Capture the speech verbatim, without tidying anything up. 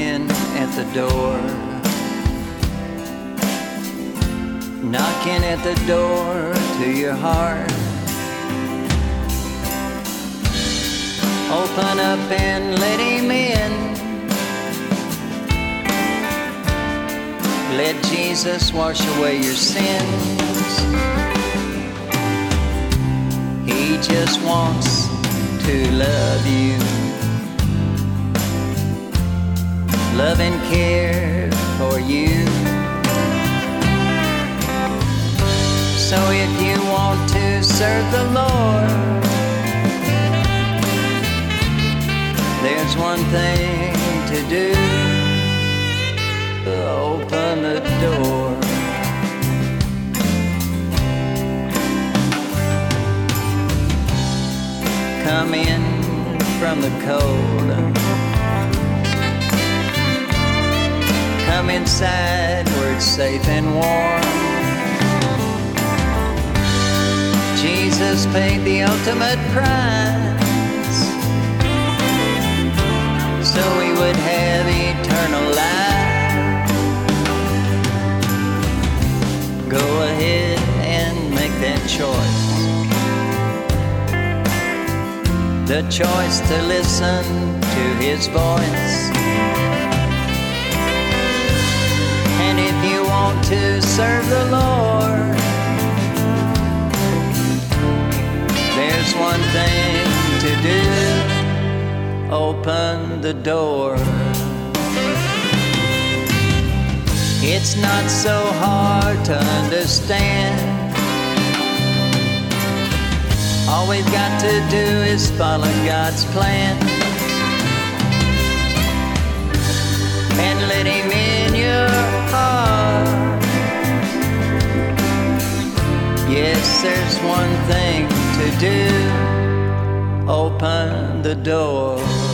knocking at the door, knocking at the door to your heart. Open up and let him in. Let Jesus wash away your sins. He just wants to love you, love and care for you. So if you want to serve the Lord, there's one thing to do: open the door. Come in from the cold, come inside where it's safe and warm. Jesus paid the ultimate price so we would have eternal life. Go ahead and make that choice, the choice to listen to his voice. And if you want to serve the Lord, there's one thing to do: open the door. It's not so hard to understand. All we've got to do is follow God's plan and let him in your heart. Yes, there's one thing to do: open the door.